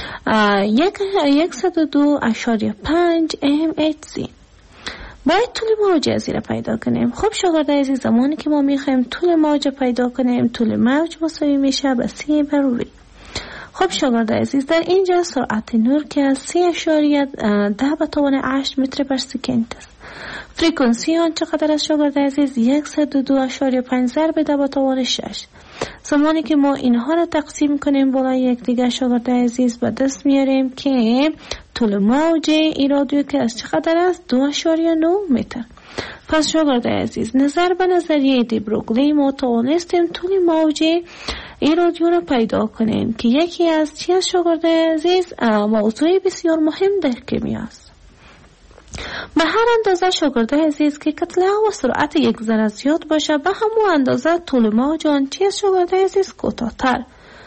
صد و دو اشاریه پنج ام اچ زی. باید طول موج از را پیدا کنیم. خب شاگرد عزیز زمانی که ما میخوایم طول موج پیدا کنیم طول موج مساوی میشه به سی بر وی. خب شاگرد عزیز در اینجا سرعت نور که از سی اشاریه ده به توان هشت متر بر سکند است. فرکانسی آن چقدر است شاگرد عزیز؟ صد و دو اشاریه پنج ضرب ده به توان شش. زمانی که ما اینها را تقسیم کنیم بالای یک دیگر شاگرد عزیز به دست میاریم که طول موج این رادیو که از چقدر است؟ دو اشاریه نه متر. پس شاگرد عزیز نظر به نظریه دی بروگلی ما توانستیم طول موج این رادیو را پیدا کنیم که یکی از چی است شاگرد عزیز؟ موضوع بسیار مهم در کیمیا است. به هر اندازه شاگرد عزیز که کتله و سرعت یک ذره زیاد باشه به همون اندازه طول موج آن چی است شاگرد عزیز؟ کوتاه‌تر.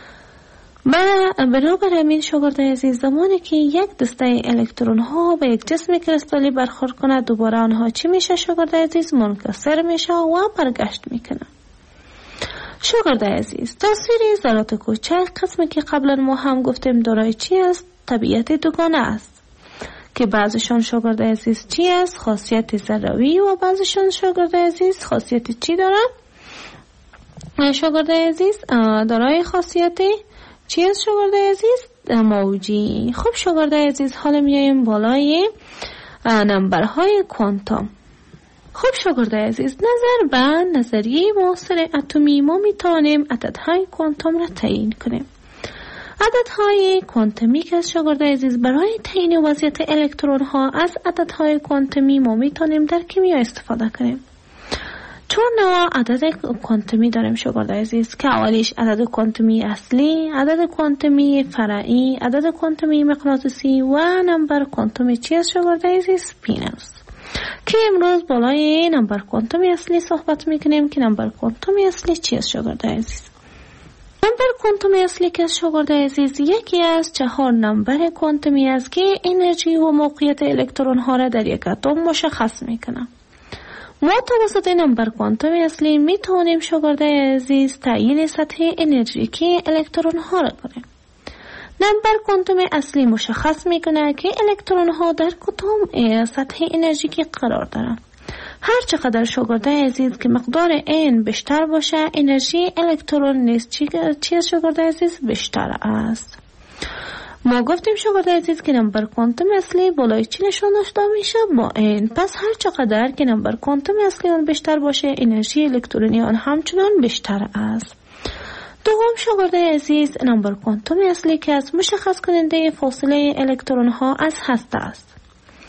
بنابر همین شاگرد عزیز زمانی که یک دسته الکترون ها به یک جسم کریستالی برخورد کنه دوباره آنها چی میشه شاگرد عزیز؟ منکسر میشه و برگشت میکنه. شاگرد عزیز تصویر ذرات کوچک قسمی که قبلا ما هم گفتیم دارای چی است؟ طبیعت دوگانه است که بعضشان شاگرد عزیز چی است؟ خاصیت ذروی و بعضشان شاگرد عزیز خاصیت چی دارن؟ شاگرد عزیز دارای خاصیت چی است شاگرد عزیز؟ موجی. خب شاگرد عزیز حالا میایم بالای نمبرهای کوانتوم. خب شاگرد عزیز نظر به نظریه معاصر اتمی ما میتوانیم عددهای کوانتوم را تعیین کنیم. عددهای کوانتومی که از شاگرد عزیز برای تعیین وضعیت الکترون ها از عددهای کوانتومی ما میتونیم در کیمیا استفاده کنیم. چون نوع عدد کوانتومی داریم شاگرد عزیز که اولیش عدد کوانتومی اصلی، عدد کوانتومی فرعی، عدد کوانتومی مغناطیسی و نمبر کوانتومی چی است شاگرد عزیز؟ سپین است. که امروز بالای نمبر کوانتومی اصلی صحبت میکنیم که نمبر کوانتومی اصلی چی است شاگرد عزیز؟ نمبر کوانتومی اصلی که از شاگرد عزیز یکی از چهار نمبر کوانتومی است که انرژی و موقعیت الکترون ها را در یک اتم مشخص میکنه. ما توسط نمبر کوانتومی اصلی می توانیم شاگرد عزیز تعیین سطح انرژیکی الکترون ها را کنیم. نمبر کوانتومی اصلی مشخص می کنه که الکترون ها در کدام سطح انرژیکی قرار دارند. هر چقدر شاگرد عزیز که مقدار n بیشتر باشه انرژی الکترون نیز چی از شاگرد عزیز بیشتر است. ما گفتیم شاگرد عزیز که نمبر کوانتوم اصلی بالای چی نشان داشته میشه؟ با n. پس هر چقدر که نمبر کوانتوم اصلی آن بیشتر باشه انرژی الکترونی آن همچنان بیشتر است. دوم شاگرد عزیز نمبر کوانتوم اصلی که از مشخص کننده فاصله الکترون ها از هسته است.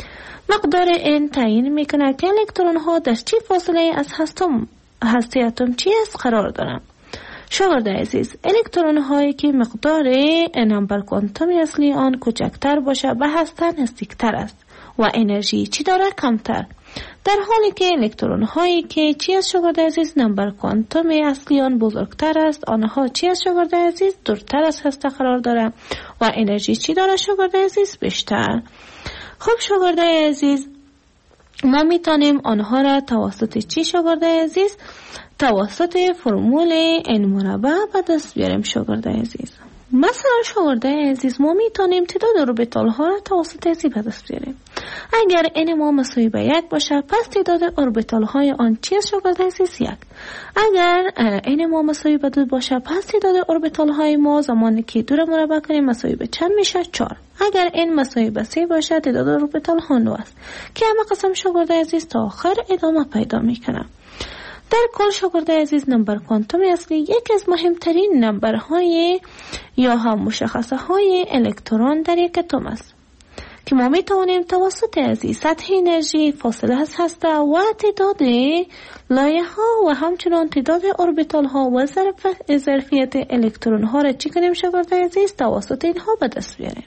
مقدار N تعیین میکنه که الکترون ها در چه فاصله از هستم هسته اتم چی است قرار دارند. شاگرد عزیز، الکترون هایی که مقدار نمبر کوانتومی اصلی آن کوچکتر باشه به هسته نزدیکتر است و انرژی چی داره کمتر، در حالی که الکترون هایی که چی است شاگرد عزیز نمبر کوانتومی اصلی آن بزرگتر است آنها چی است شاگرد عزیز دورتر از هسته قرار داره و انرژی چی داره شاگرد عزیز بیشتر. خب شاگرد عزیز، ما میتونیم آنها را توسط چی شاگرد عزیز توسط فرمول n مربع به دست بیاریم شاگرد عزیز. مثلا شاگرد عزیز، ما میتونیم تعداد اوربیتال ها را توسط چی به دست بیاریم. اگر n ما مساوی به یک باشه پس تعداد اوربیتال های آن چی است شاگرد عزیز؟ یک. اگر n ما مساوی به دو باشه پس تعداد اوربیتال های ما زمانی که دو را مربع کنیم مساوی به چند میشه؟ چهار. اگر n مساوی به سه باشه تعداد اوربیتال ها نه است که همه قسم شاگرد عزیز تا آخر ادامه پیدا میکنه. در کل شاگرد عزیز، نمبر کوانتومی اصلی یکی از مهمترین نمبرهای یا هم مشخصه های الکترون در یک اتم است که ما می توانیم توسط عزیز سطح انرژی، فاصله از هسته و تعداد لایه ها و همچنان تعداد اوربیتال ها و ظرفیت الکترون ها را چی کنیم شاگرد عزیز توسط اینها به دست بیاریم.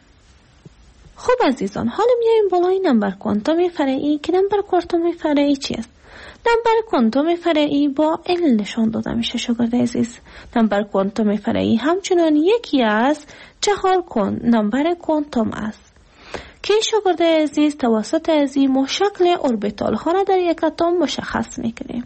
خب عزیزان، حالا میایم بالای نمبر کوانتومی فرعی که نمبر کوانتومی فرعی چی است؟ نمبر کوانتوم فرعی با L نشان داده میشه شاگرد عزیز. نمبر کوانتوم فرعی همچنان یکی از چهار کن نمبر کوانتوم است که شاگرد عزیز توسط عزیز ما شکل اوربیتال ها را در یک اتم مشخص میکنیم.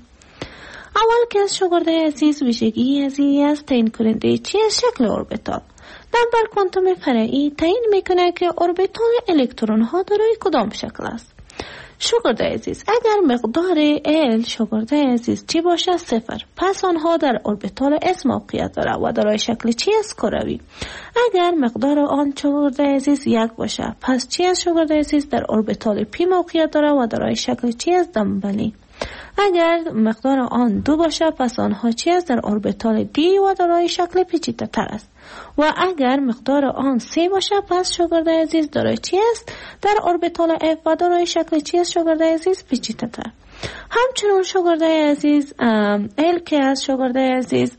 اول که از شاگرد عزیز ویژگی عزیز است تعیین کننده چی از شکل اوربیتال. نمبر کوانتوم فرعی تعیین میکنه که اوربیتال الکترون ها دارای کدام شکل است. شاگرد عزیز، اگر مقدار L شاگرد عزیز چی باشه؟ صفر، پس آنها در اوربیتال S موقعیت داره و دارای شکل چی است؟ کروی. اگر مقدار آن شاگرد عزیز یک باشه پس چی است شاگرد عزیز؟ در اوربیتال P موقعیت داره و دارای شکل چی است؟ دنبالی. اگر مقدار آن دو باشه پس آنها چی است؟ در اوربیتال D و دارای شکل پیچیده تر است. و اگر مقدار آن سه باشه پس شاگرد عزیز دارای چی است؟ در اوربیتال F و دارای شکل چی است شاگرد عزیز؟ پیچیده تر. همچنان شاگرد عزیز L که از شاگرد عزیز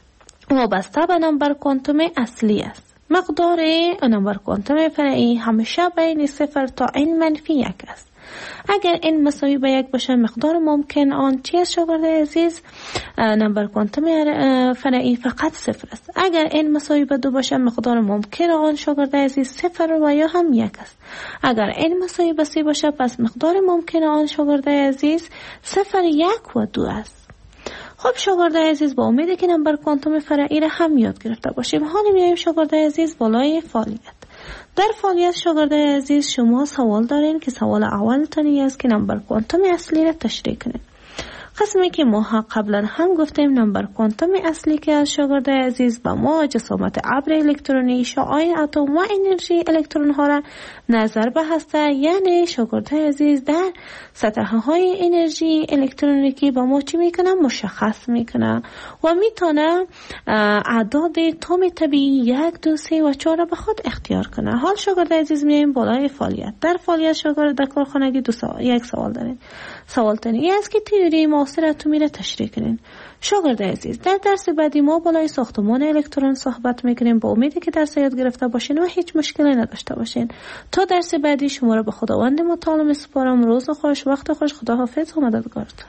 وابسته به نمبر کوانتوم اصلی است. مقدار نمبر کوانتوم فرعی همیشه بین صفر تا n منفی یک است. اگر n مساوی به یک باشه مقدار ممکن آن چی است شاگرد عزیز؟ نمبر کوانتوم فرعی فقط صفر است. اگر n مساوی به دو باشه مقدار ممکن آن شاگرد عزیز صفر و یا هم یک است. اگر n مساوی به سه باشه پس مقدار ممکن آن شاگرد عزیز صفر، یک و دو است. خب شاگرد عزیز، با امیده که نمبر کوانتوم فرعی را هم یاد گرفته باشیم، حالا میایم شاگرد عزیز بالای فعالیت. در فعالیت شاگرد عزیز شما سوال دارین که سوال اول تانی است که نمبر کوانتوم اصلی را تشریح کنید. قسمی که ما قبلا هم گفتیم نمبر کوانتوم اصلی که از شاگرد عزیز به ما جسامت ابر الکترونی، شعاع اتم و انرژی الکترون ها را نظر به هسته، یعنی شاگرد عزیز در سطح های انرژی الکترونیکی به ما چی میکنه؟ مشخص میکنه و میتونه اعداد اتم طبیعی یک، دو، سه و چهار به خود اختیار کنه. حال شاگرد عزیز میایم بالای فعالیت. در فعالیت شاگرد در کارخانگی دو سوال یک سوال دارین. سوال تانی است که تئوری معاصر اتمی را تشریح کنین. شاگرد عزیز، در درس بعدی ما بالای ساختمان الکترون صحبت میکنیم. با امیدی که درس یاد گرفته باشین و هیچ مشکلی نداشته باشین. تا درس بعدی شما را به خداوند متعال میسپارم. روز خوش، وقت خوش، خداحافظ و مددگارتون.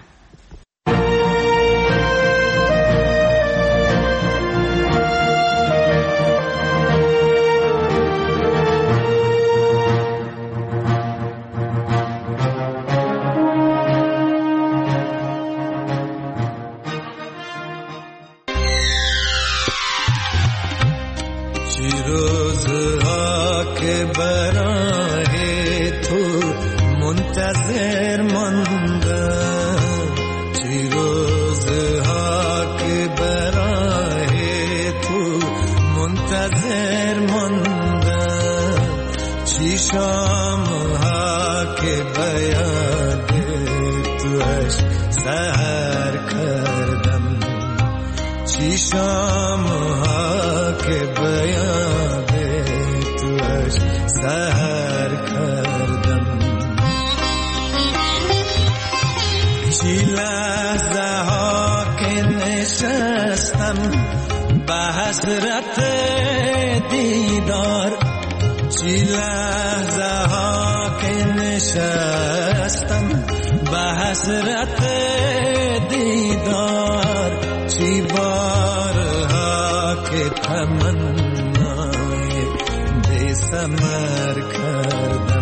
منتظر ماندم چی روزها که برای تو منتظر ماندم، چی شامها که بیاد توش سحر کردم، چی شامها که بیاد توش سحر کردم. نشستم به حسرت دیدار، چی لحظه ها که نشستم به حسرت دیدار، چی بارها که تمنای بی ثمر کردم.